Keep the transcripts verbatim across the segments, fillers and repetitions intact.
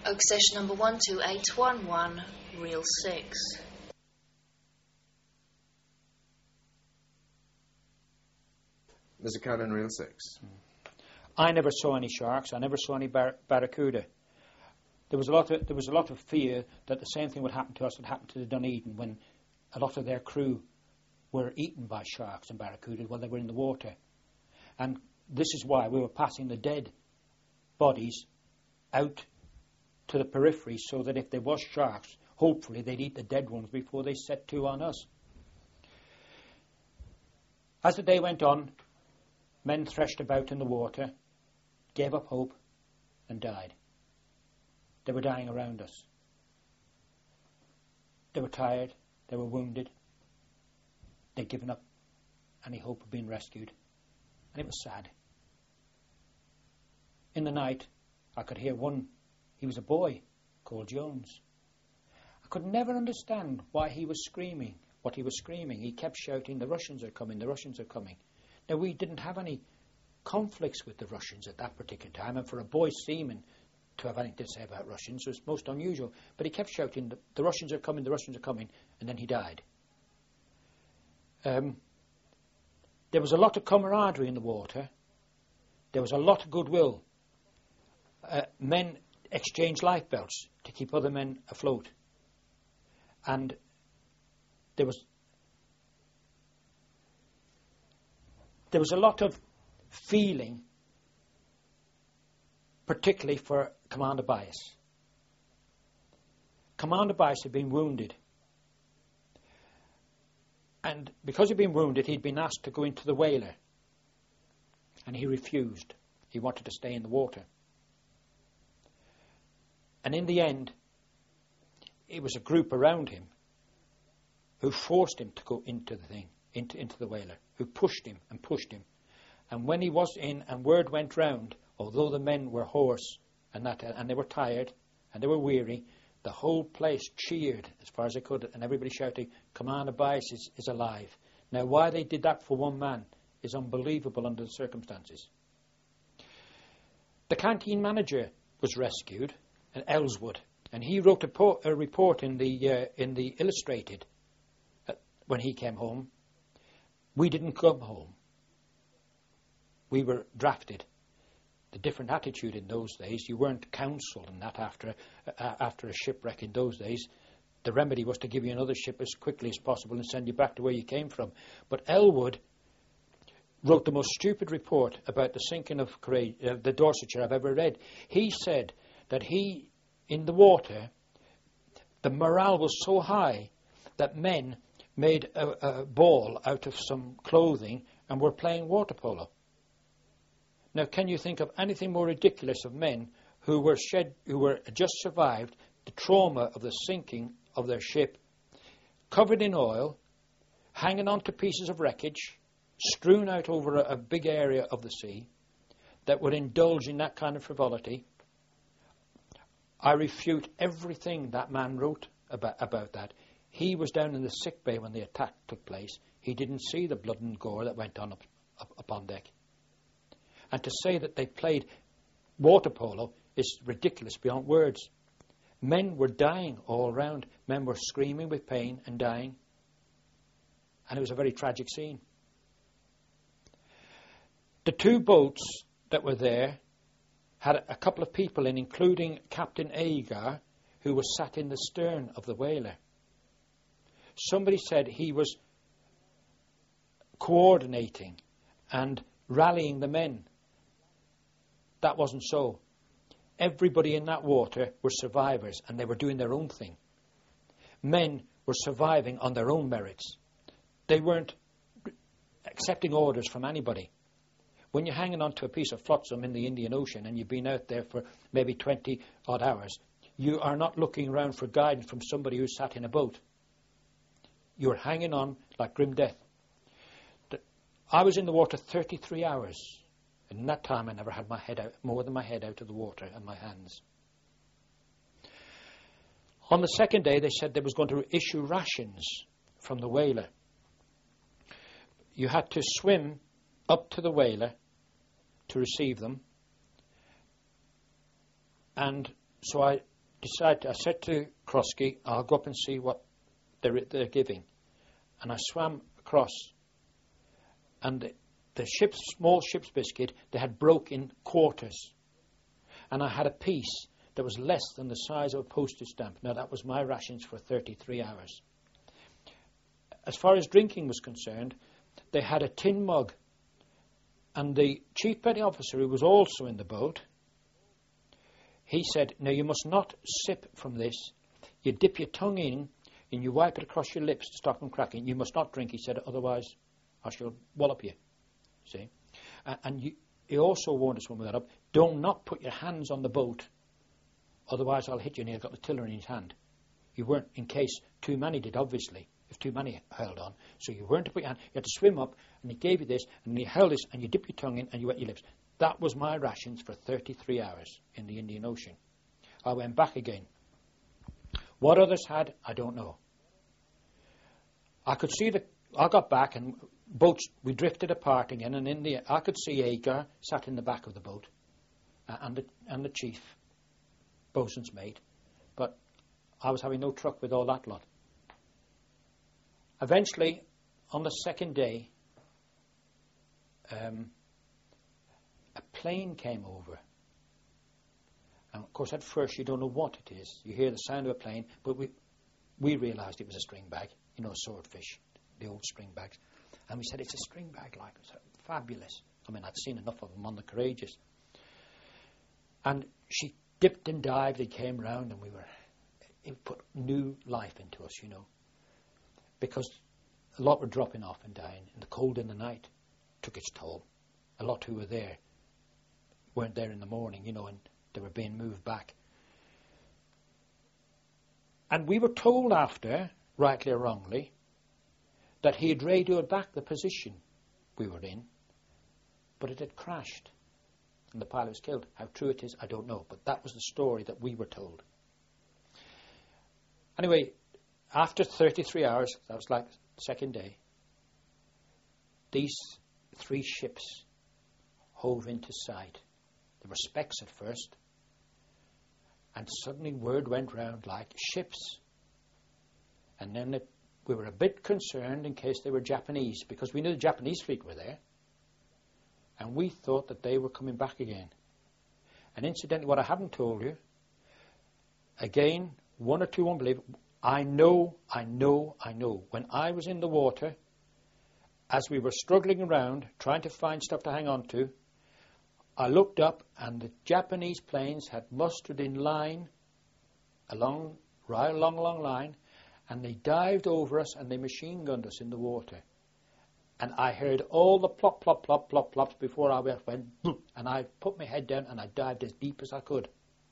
Oak session number one two eight one one, reel six. There's a count in reel six. I never saw any sharks. I never saw any bar- barracuda. There was a lot of there was a lot of fear that the same thing would happen to us that happened to the Dunedin when a lot of their crew were eaten by sharks and barracuda while they were in the water. And this is why we were passing the dead bodies out to the periphery, so that if there was sharks, hopefully they'd eat the dead ones before they set to on us. As the day went on, men threshed about in the water, gave up hope, and died. They were dying around us. They were tired, they were wounded, they'd given up any hope of being rescued, and it was sad. In the night, I could hear one. He was a boy called Jones. I could never understand why he was screaming, what he was screaming. He kept shouting, "The Russians are coming, the Russians are coming." Now, we didn't have any conflicts with the Russians at that particular time, and for a boy seaman to have anything to say about Russians was most unusual. But he kept shouting, "The Russians are coming, the Russians are coming," and then he died. Um, there was a lot of camaraderie in the water. There was a lot of goodwill. Uh, men exchanged lifebelts to keep other men afloat. And there was there was a lot of feeling, particularly for Commander Bias. Commander Bias had been wounded. And because he'd been wounded, he'd been asked to go into the whaler. And he refused. He wanted to stay in the water. And in the end, it was a group around him who forced him to go into the thing, into, into the whaler, who pushed him and pushed him. And when he was in and word went round, although the men were hoarse and that, and they were tired and they were weary, the whole place cheered as far as they could, and everybody shouting, "Commander Bias is, is alive." Now, why they did that for one man is unbelievable under the circumstances. The canteen manager was rescued, and Ellswood, and he wrote a, po- a report in the uh, in the Illustrated uh, when he came home. We didn't come home. We were drafted. The different attitude in those days, you weren't counselled and that after uh, after a shipwreck in those days. The remedy was to give you another ship as quickly as possible and send you back to where you came from. But Ellwood wrote the most stupid report about the sinking of Courage, uh, the Dorsetshire I've ever read. He said that he, in the water, the morale was so high that men made a, a ball out of some clothing and were playing water polo. Now, can you think of anything more ridiculous of men who were shed, who were just survived the trauma of the sinking of their ship, covered in oil, hanging on to pieces of wreckage, strewn out over a, a big area of the sea, that would indulge in that kind of frivolity? I refute everything that man wrote about, about that. He was down in the sick bay when the attack took place. He didn't see the blood and gore that went on up, up, up on deck. And to say that they played water polo is ridiculous beyond words. Men were dying all round. Men were screaming with pain and dying. And it was a very tragic scene. The two boats that were there had a couple of people in, including Captain Agar, who was sat in the stern of the whaler. Somebody said he was coordinating and rallying the men. That wasn't so. Everybody in that water were survivors, and they were doing their own thing. Men were surviving on their own merits. They weren't accepting orders from anybody. When you're hanging onto a piece of flotsam in the Indian Ocean and you've been out there for maybe twenty odd hours, you are not looking around for guidance from somebody who sat in a boat. You're hanging on like grim death. I was in the water thirty-three hours. And in that time I never had my head out, more than my head out of the water and my hands. On the second day they said they was going to issue rations from the whaler. You had to swim up to the whaler to receive them. And so I decided, I said to Krosky, I'll go up and see what they're, they're giving. And I swam across, and the, the ship's, small ship's biscuit, they had broke in quarters. And I had a piece that was less than the size of a postage stamp. Now, that was my rations for thirty-three hours. As far as drinking was concerned, they had a tin mug. And the chief petty officer, who was also in the boat, he said, now you must not sip from this. You dip your tongue in and you wipe it across your lips to stop them cracking. You must not drink, he said, otherwise I shall wallop you. See? Uh, and you, he also warned us when we got up, do not put your hands on the boat, otherwise I'll hit you. And he had got the tiller in his hand. You weren't, in case too many did, obviously, if too many held on. So you weren't to put your hand, you had to swim up, and he gave you this, and he held this, and you dip your tongue in, and you wet your lips. That was my rations for thirty-three hours in the Indian Ocean. I went back again. What others had, I don't know. I could see the, I got back and boats, we drifted apart again, and in the, I could see Agar sat in the back of the boat, uh, and the and the chief, bosun's mate, but I was having no truck with all that lot. Eventually, on the second day, um, a plane came over. And of course, at first you don't know what it is. You hear the sound of a plane, but we we realised it was a string bag, you know, swordfish, the old string bags. And we said, it's a string bag, like, it was fabulous. I mean, I'd seen enough of them on the Courageous. And she dipped and dived and came round, and we were, it put new life into us, you know. Because a lot were dropping off and dying, and the cold in the night took its toll. A lot who were there weren't there in the morning, you know, and they were being moved back. And we were told after, rightly or wrongly, that he had radioed back the position we were in, but it had crashed, and the pilot was killed. How true it is, I don't know, but that was the story that we were told. Anyway, after thirty-three hours, that was like the second day, these three ships hove into sight. There were specks at first, and suddenly word went round like ships. And then it, we were a bit concerned in case they were Japanese, because we knew the Japanese fleet were there, and we thought that they were coming back again. And incidentally, what I haven't told you, again, one or two won't believe, I know, I know, I know, when I was in the water, as we were struggling around, trying to find stuff to hang on to, I looked up, and the Japanese planes had mustered in line, along, right along, long line, and they dived over us and they machine gunned us in the water. And I heard all the plop, plop, plop, plop, plops before I went, went boop, and I put my head down and I dived as deep as I could.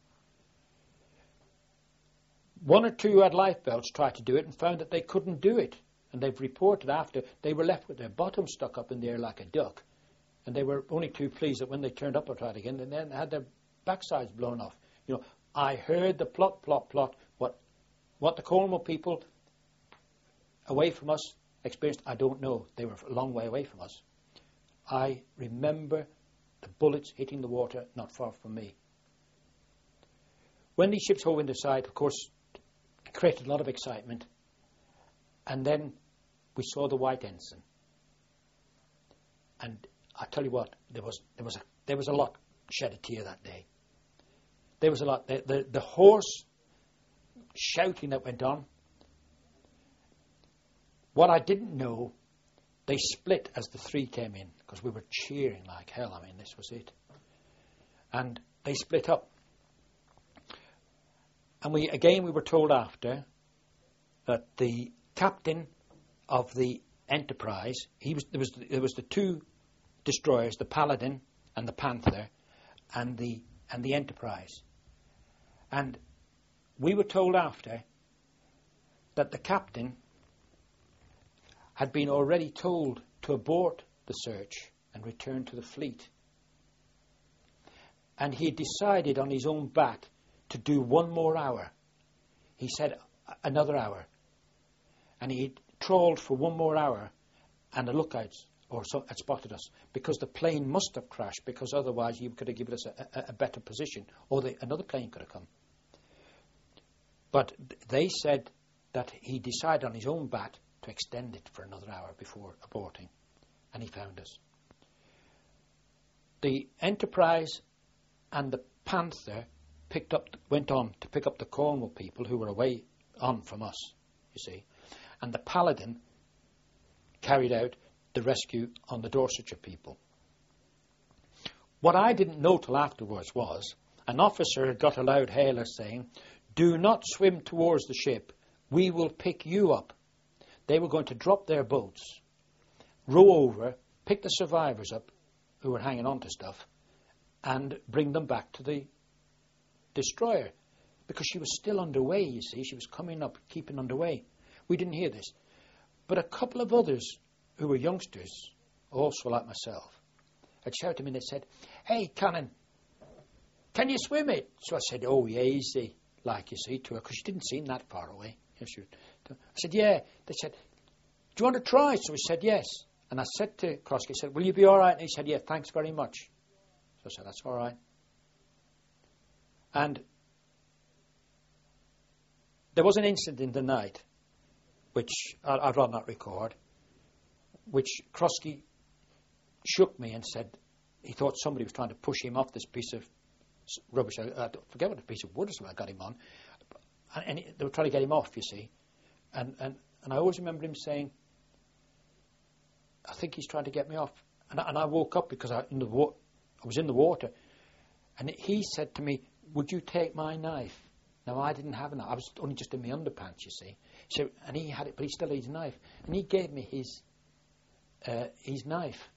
One or two who had lifebelts tried to do it and found that they couldn't do it. And they've reported after they were left with their bottom stuck up in the air like a duck. And they were only too pleased that when they turned up and tried again, and then had their backsides blown off. You know, I heard the plot, plot, plot. What, what the Cornwall people away from us experienced, I don't know. They were a long way away from us. I remember the bullets hitting the water not far from me. When these ships hove into sight, of course, it created a lot of excitement. And then we saw the white ensign. And I tell you what, there was there was a there was a lot shed a tear that day. There was a lot. The, the, the hoarse shouting that went on. What I didn't know, they split as the three came in, because we were cheering like hell. I mean, this was it. And they split up. And we again we were told after that the captain of the Enterprise, he was there was there was the two destroyers, the Paladin and the Panther, and the and the Enterprise. And we were told after that the captain had been already told to abort the search and return to the fleet. And he decided on his own bat to do one more hour. He said another hour. And he trawled for one more hour, and the lookouts or so had spotted us, because the plane must have crashed, because otherwise he could have given us a, a, a better position, or the, another plane could have come. But th- they said that he decided on his own bat to extend it for another hour before aborting, and he found us. The Enterprise and the Panther picked up, went on to pick up the Cornwall people who were away on from us, you see, and the Paladin carried out the rescue on the Dorsetshire people. What I didn't know till afterwards was an officer had got a loud hailer saying, "Do not swim towards the ship, we will pick you up." They were going to drop their boats, row over, pick the survivors up who were hanging on to stuff, and bring them back to the destroyer, because she was still underway, you see. She was coming up, keeping underway. We didn't hear this. But a couple of others who were youngsters, also like myself, had shouted to me and they said, "Hey, Cannon, can you swim it?" So I said, "Oh, yeah, easy," like, you see, to her, because she didn't seem that far away. I said, "Yeah." They said, "Do you want to try?" So he said, "Yes." And I said to Krosky, I said, "Will you be all right?" And he said, "Yeah, thanks very much." So I said, "That's all right." And there was an incident in the night, which I'd, I'd rather not record, which Krosky shook me and said he thought somebody was trying to push him off this piece of rubbish. I, I forget what a piece of wood or something I got him on. And, and they were trying to get him off, you see. And, and, and I always remember him saying, "I think he's trying to get me off." And I, and I woke up because I, in the wa- I was in the water. And he said to me, "Would you take my knife?" Now, I didn't have a knife. I was only just in my underpants, you see. So, and he had it, but he still had his knife. And he gave me his uh, his knife,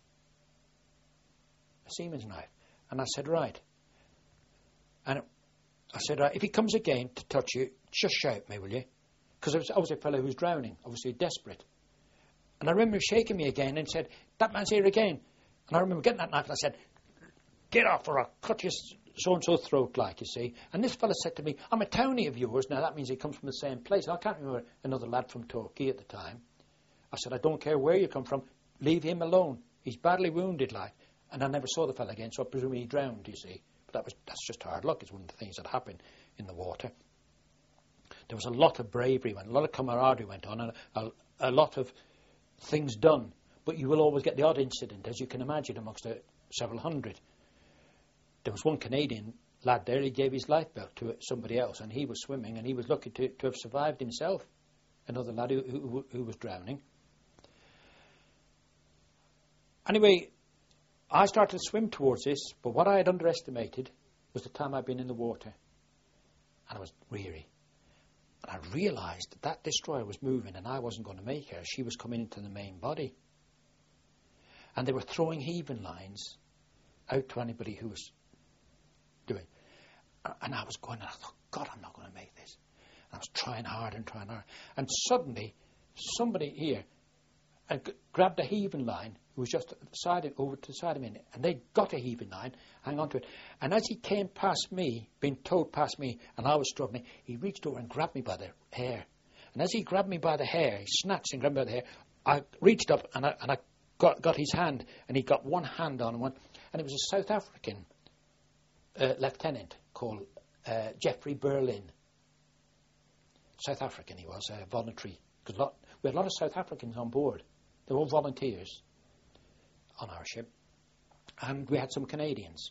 a seaman's knife. And I said, "Right." And I said, "Right, if he comes again to touch you, just shout me, will you?" Because I was, I was a fellow who was drowning, obviously desperate. And I remember him shaking me again and said, "That man's here again." And I remember getting that knife and I said, "Get off or I'll cut your so-and-so throat," like, you see. And this fella said to me, "I'm a townie of yours." Now, that means he comes from the same place. I can't remember another lad from Torquay at the time. I said, "I don't care where you come from. Leave him alone. He's badly wounded, like." And I never saw the fella again, so I presume he drowned, you see. But that was that's just hard luck. It's one of the things that happened in the water. There was a lot of bravery, a lot of camaraderie went on, and a, a lot of things done. But you will always get the odd incident, as you can imagine, amongst uh, several hundred. There was one Canadian lad there, he gave his lifebelt to somebody else, and he was swimming, and he was lucky to, to have survived himself. Another lad who, who, who was drowning. Anyway, I started to swim towards this, but what I had underestimated was the time I'd been in the water. And I was weary. And I realised that that destroyer was moving, and I wasn't going to make her. She was coming into the main body. And they were throwing heaving lines out to anybody who was doing. And I was going, and I thought, God, I'm not going to make this. And I was trying hard and trying hard. And suddenly, somebody here had g- grabbed a heaving line who was just side of, over to the side of me. And they got a heaving line, hang on to it. And as he came past me, being towed past me, and I was struggling, he reached over and grabbed me by the hair. And as he grabbed me by the hair, he snatched and grabbed me by the hair, I reached up and I, and I got, got his hand, and he got one hand on one. And it was a South African uh, lieutenant called uh, Jeffrey Berlin. South African he was, uh, voluntary. Because we had a lot of South Africans on board. They were all volunteers on our ship. And we had some Canadians.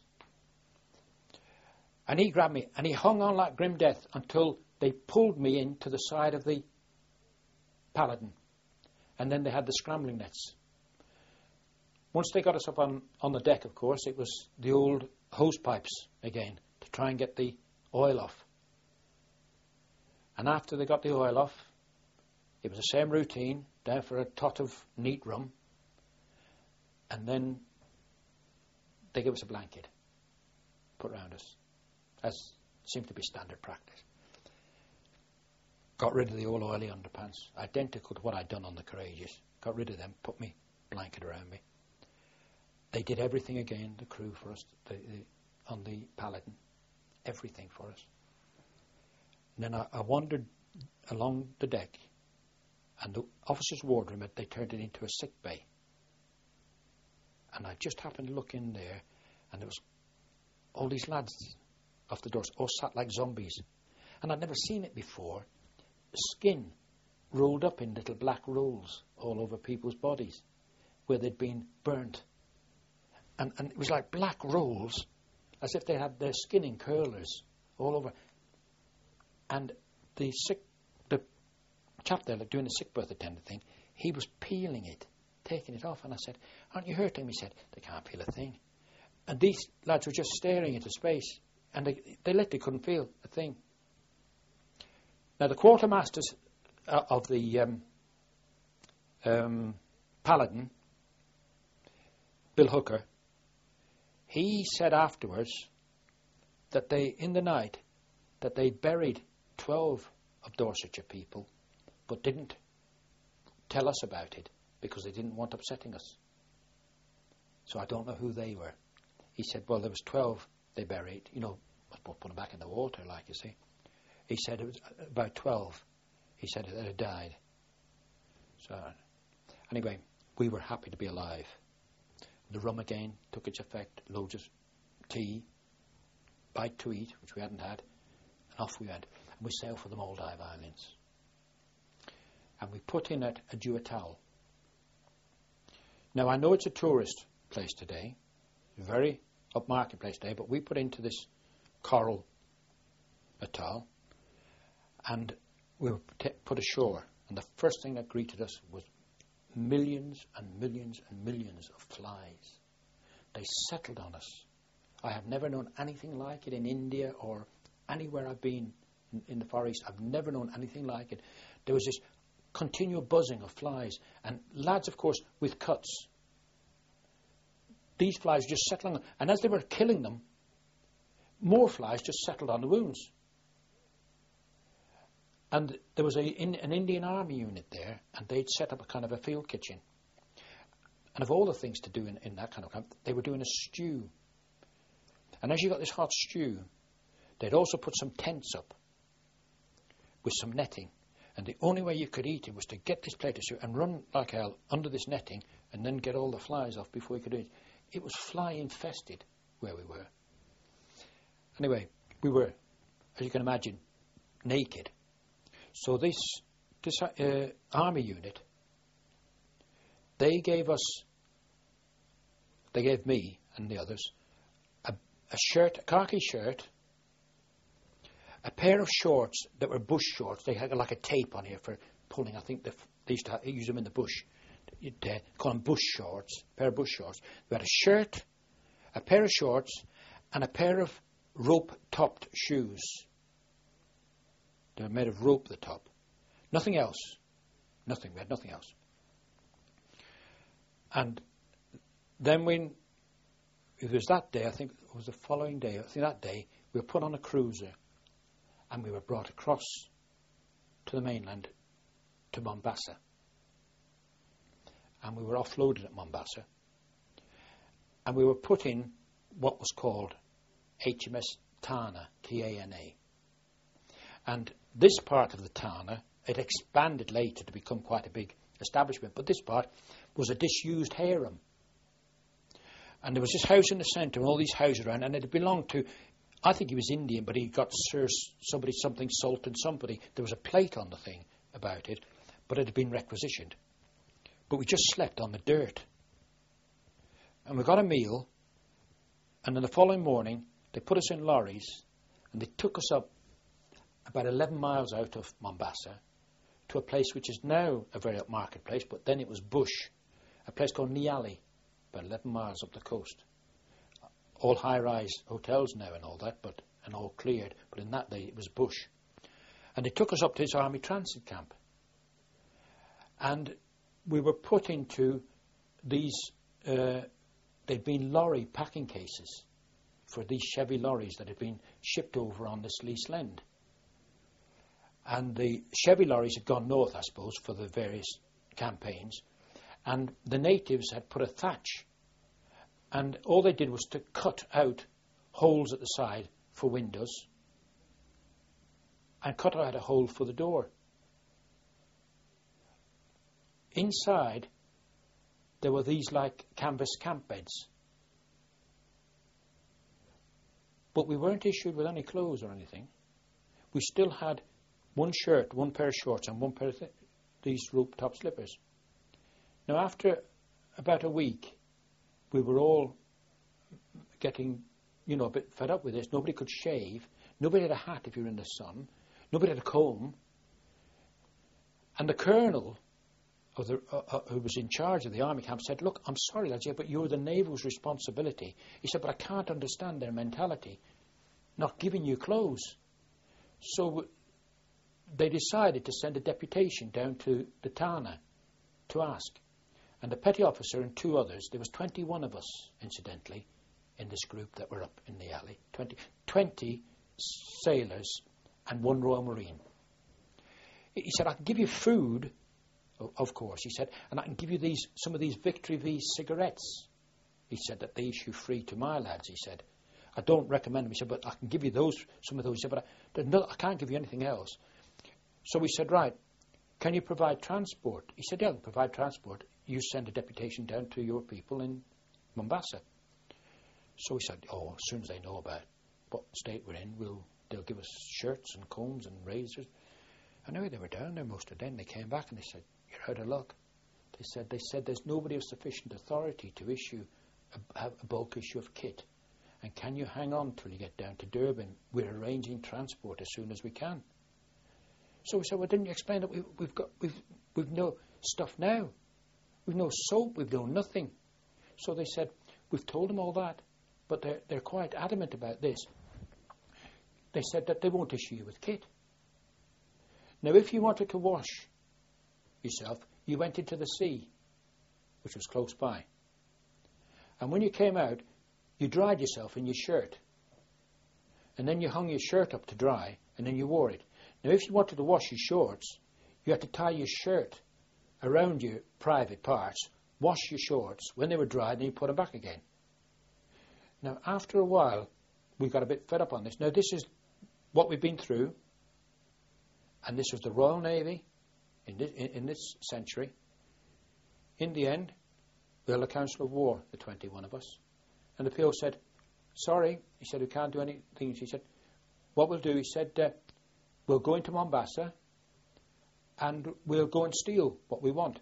And he grabbed me, and he hung on like grim death until they pulled me into the side of the Paladin. And then they had the scrambling nets. Once they got us up on, on the deck, of course, it was the old hose pipes again to try and get the oil off. And after they got the oil off, it was the same routine, down for a tot of neat rum, and then they gave us a blanket put round us, as seemed to be standard practice. Got rid of the old oily underpants, identical to what I'd done on the Courageous. Got rid of them, put me blanket around me. They did everything again, the crew for us, the, the, on the Paladin, everything for us. And then I, I wandered along the deck, and the officer's wardroom, they turned it into a sick bay. And I just happened to look in there, and there was all these lads off the doors, all sat like zombies. and I'd never seen it before, skin rolled up in little black rolls all over people's bodies where they'd been burnt. And, and it was like black rolls, as if they had their skin in curlers all over. And the sick, the chap there like, doing the sick birth attendant thing, he was peeling it, taking it off. And I said, aren't you hurting? He said, they can't feel a thing. And these lads were just staring into space, and they, they literally couldn't feel a thing. Now, the quartermasters uh, of the um, um, Paladin, Bill Hooker, he said afterwards that they, in the night, that they buried twelve of Dorsetshire people, but didn't tell us about it because they didn't want upsetting us. So I don't know who they were. He said, well, there was twelve they buried, you know, put them back in the water, like you see. He said it was about twelve. He said that had died. So, anyway, we were happy to be alive. The rum again took its effect, loads of tea, bite to eat, which we hadn't had, and off we went. And we sailed for the Maldive Islands. And we put in at a Duatal. Now, I know it's a tourist place today, a very upmarket place today, but we put into this coral atoll, and we were t- put ashore. And the first thing that greeted us was millions and millions and millions of flies. They settled on us. I have never known anything like it in India or anywhere I've been in, in the Far East. I've never known anything like it. There was this continual buzzing of flies, and lads, of course, with cuts. These flies just settling on, and as they were killing them, more flies just settled on the wounds. And there was a, in, an Indian Army unit there, and they'd set up a kind of a field kitchen. And of all the things to do in, in that kind of camp, they were doing a stew. And as you got this hot stew, they'd also put some tents up with some netting. And the only way you could eat it was to get this plate of stew and run like hell under this netting and then get all the flies off before you could eat it. It was fly infested where we were. Anyway, we were, as you can imagine, naked. So this this uh, army unit, they gave us, they gave me and the others a, a shirt, a khaki shirt, a pair of shorts that were bush shorts. They had like a tape on here for pulling. I think they used to use them in the bush. You'd uh, call them bush shorts, a pair of bush shorts. We had a shirt, a pair of shorts, and a pair of rope-topped shoes. They were made of rope, the top. Nothing else. Nothing. We had nothing else. And then when it was that day, I think it was the following day, I think that day, we were put on a cruiser and we were brought across to the mainland to Mombasa. And we were offloaded at Mombasa. And we were put in what was called H M S Tana, T A N A. And this part of the Tana, it expanded later to become quite a big establishment, but this part was a disused harem. And there was this house in the centre and all these houses around, and it belonged to, I think he was Indian, but he got Sir somebody something Sultan somebody. There was a plate on the thing about it, but it had been requisitioned. But we just slept on the dirt. And we got a meal, and then the following morning they put us in lorries and they took us up about eleven miles out of Mombasa to a place which is now a very upmarket place, but then it was bush, a place called Nyali, about eleven miles up the coast. All high-rise hotels now and all that, but and all cleared, but in that day it was bush. And they took us up to this army transit camp. And we were put into these, uh, they'd been lorry packing cases for these Chevy lorries that had been shipped over on this Lee Slend. And the Chevy lorries had gone north, I suppose, for the various campaigns. And the natives had put a thatch. And all they did was to cut out holes at the side for windows and cut out a hole for the door. Inside, there were these like canvas camp beds. But we weren't issued with any clothes or anything. we still had one shirt, one pair of shorts, and one pair of th- these rope top slippers. Now, after about a week, we were all getting, you know, a bit fed up with this. Nobody could shave. Nobody had a hat if you were in the sun. Nobody had a comb. And the colonel, of the, uh, uh, who was in charge of the army camp, said, look, I'm sorry, lads, yeah, but you're the naval's responsibility. He said, but I can't understand their mentality, not giving you clothes. So they decided to send a deputation down to the Tana to ask. And the petty officer and two others, there was twenty-one of us, incidentally, in this group that were up in the alley. twenty, twenty sailors and one Royal Marine. He said, I can give you food, of course, he said, and I can give you these some of these Victory V cigarettes. He said that they issue free to my lads, he said. I don't recommend them, he said, but I can give you those, some of those. He said, but I, no, I can't give you anything else. So we said, right, can you provide transport? He said, yeah, I'll provide transport. You send a deputation down to your people in Mombasa. So we said, oh, as soon as they know about what state we're in, we'll they'll give us shirts and combs and razors. Anyway, they were down there most of the day, and they came back and they said, you're out of luck. They said, they said there's nobody of sufficient authority to issue a, a bulk issue of kit. And can you hang on till you get down to Durban? We're arranging transport as soon as we can. So we said, well, didn't you explain that we, we've got we've we've no stuff now? We've no soap, we've no nothing. So they said, we've told them all that, but they're they're quite adamant about this. They said that they won't issue you with kit. Now, if you wanted to wash yourself, you went into the sea, which was close by. And when you came out, you dried yourself in your shirt. And then you hung your shirt up to dry, and then you wore it. Now, if you wanted to wash your shorts, you had to tie your shirt around your private parts, wash your shorts. When they were dried, then you put them back again. Now, after a while, we got a bit fed up on this. Now, this is what we've been through, and this was the Royal Navy in this, in, in this century. In the end, we held a council of war, the twenty-one of us, and the P O said, sorry, he said, we can't do anything. He said, what we'll do, he said, uh, we'll go into Mombasa and we'll go and steal what we want.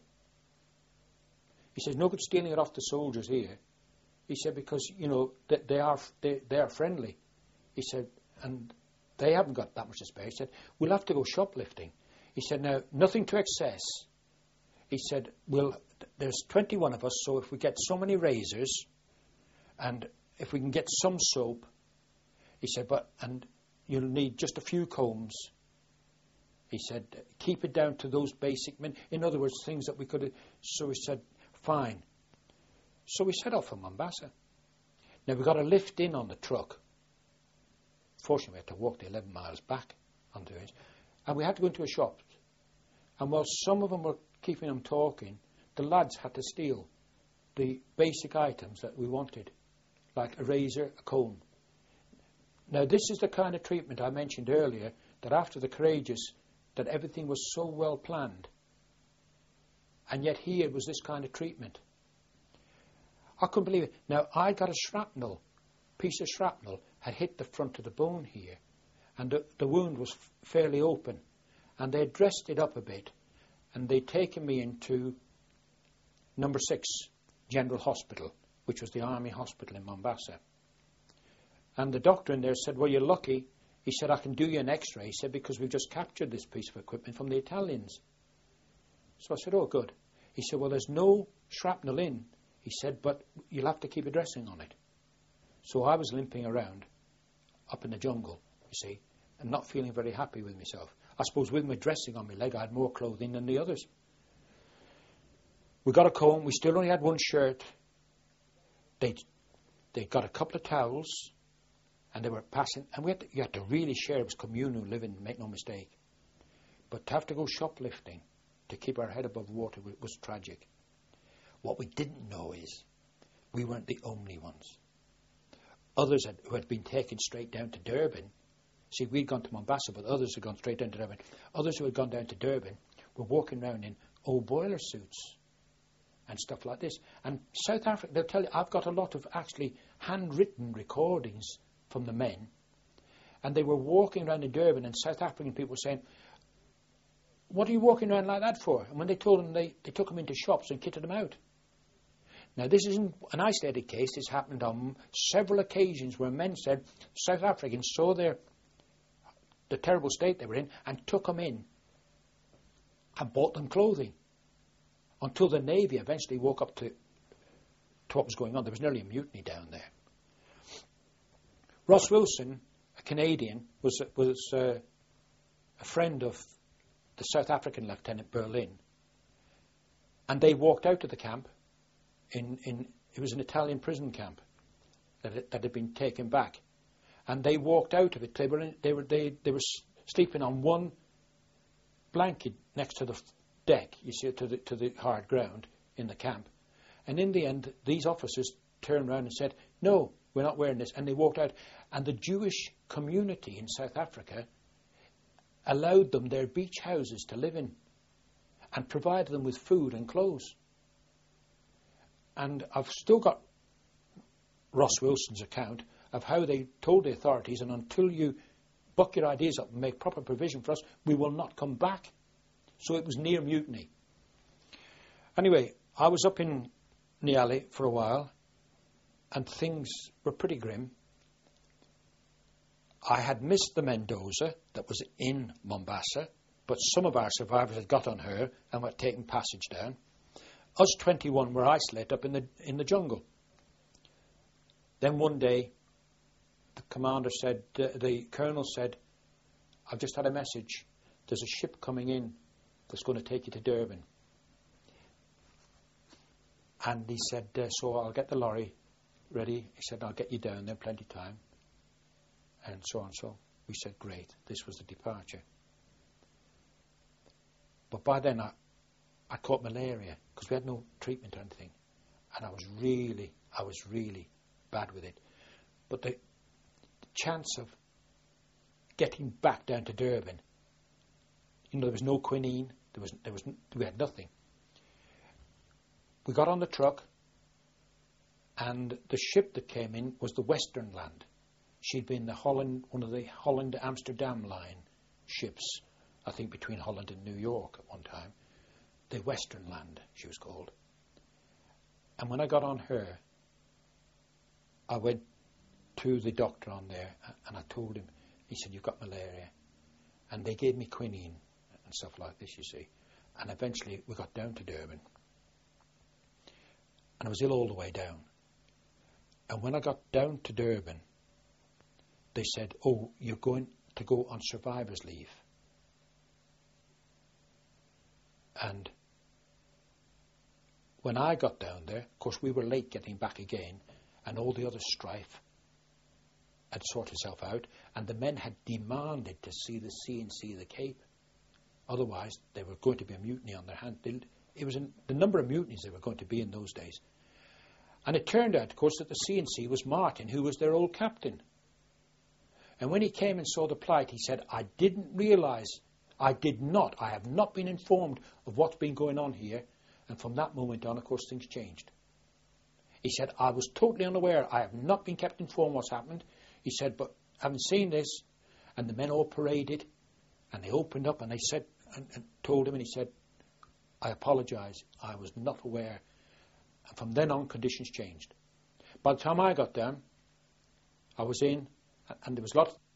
He says, no good stealing it off the soldiers here. He said, because, you know, they, they are they, they are friendly. He said, and they haven't got that much to spare. He said, we'll have to go shoplifting. He said, now, nothing to excess. He said, well, there's twenty-one of us, so if we get so many razors and if we can get some soap, he said, but, and you'll need just a few combs. He said, keep it down to those basic, in other words, things that we could. So he said, fine. So we set off for Mombasa. Now we got a lift in on the truck. Fortunately, we had to walk the eleven miles back onto it. And we had to go into a shop. And while some of them were keeping them talking, the lads had to steal the basic items that we wanted, like a razor, a comb. Now, this is the kind of treatment I mentioned earlier, that after the Courageous, that everything was so well planned. And yet here was this kind of treatment. I couldn't believe it. Now, I got a shrapnel, piece of shrapnel, had hit the front of the bone here. And the, the wound was f- fairly open. And they dressed it up a bit. And they'd taken me into number six General Hospital, which was the Army Hospital in Mombasa. And the doctor in there said, well, you're lucky. He said, I can do you an x-ray. He said, because we've just captured this piece of equipment from the Italians. So I said, oh, good. He said, well, there's no shrapnel in. He said, but you'll have to keep a dressing on it. So I was limping around up in the jungle, you see, and not feeling very happy with myself. I suppose with my dressing on my leg, I had more clothing than the others. We got a comb. We still only had one shirt. They they got a couple of towels, and they were passing. And we had to, you had to really share. It was communal living, make no mistake. But to have to go shoplifting to keep our head above water was, was tragic. What we didn't know is we weren't the only ones. Others had, who had been taken straight down to Durban. See, we'd gone to Mombasa, but others had gone straight down to Durban. Others who had gone down to Durban were walking around in old boiler suits and stuff like this. And South Africa, they'll tell you, I've got a lot of actually handwritten recordings from the men. And they were walking around in Durban, and South African people were saying, what are you walking around like that for? And when they told them, they, they took them into shops and kitted them out. Now, this isn't an isolated case. This happened on several occasions where men said South Africans saw their the terrible state they were in and took them in and bought them clothing, until the Navy eventually woke up to, to what was going on. There was nearly a mutiny down there. Ross Wilson, a Canadian, was, was uh, a friend of the South African Lieutenant Berlin, and they walked out of the camp. In, in it was an Italian prison camp that had, that had been taken back, and they walked out of it. They were in, they were they they were sleeping on one blanket next to the deck. You see, to the to the hard ground in the camp, and in the end, these officers turned around and said, "No, we're not wearing this," and they walked out. And the Jewish community in South Africa allowed them their beach houses to live in, and provided them with food and clothes. And I've still got Ross Wilson's account of how they told the authorities, and until you buck your ideas up and make proper provision for us, we will not come back. So it was near mutiny. Anyway, I was up in Nyali for a while, and things were pretty grim. I had missed the Mendoza that was in Mombasa, but some of our survivors had got on her and were taking passage down. Us twenty-one were isolated up in the in the jungle. Then one day, the commander said, uh, the colonel said, "I've just had a message. There's a ship coming in that's going to take you to Durban." And he said, uh, "So I'll get the lorry ready." He said, "I'll get you down there, plenty of time." And so on. So we said, "Great." This was the departure. But by then, I. I caught malaria because we had no treatment or anything, and I was really, I was really bad with it. But the, the chance of getting back down to Durban, you know, there was no quinine, there was, there was, we had nothing. We got on the truck, and the ship that came in was the Western Land. She'd been the Holland, one of the Holland Amsterdam line ships, I think between Holland and New York at one time. The Western Land, she was called. And when I got on her, I went to the doctor on there and I told him. He said, "You've got malaria." And they gave me quinine and stuff like this, you see. And eventually we got down to Durban. And I was ill all the way down. And when I got down to Durban, they said, "Oh, you're going to go on survivor's leave." And when I got down there, of course, we were late getting back again, and all the other strife had sorted itself out, and the men had demanded to see the sea and see the Cape. Otherwise, there were going to be a mutiny on their hands. It was an, the number of mutinies there were going to be in those days. And it turned out, of course, that the C and C was Martin, who was their old captain. And when he came and saw the plight, he said, "I didn't realise, I did not, I have not been informed of what's been going on here." And from that moment on, of course, things changed. He said, "I was totally unaware. I have not been kept informed what's happened." He said, "But having seen this," and the men all paraded, and they opened up and they said, and, and told him, and he said, "I apologise. I was not aware." And from then on, conditions changed. By the time I got down, I was in, and there was lots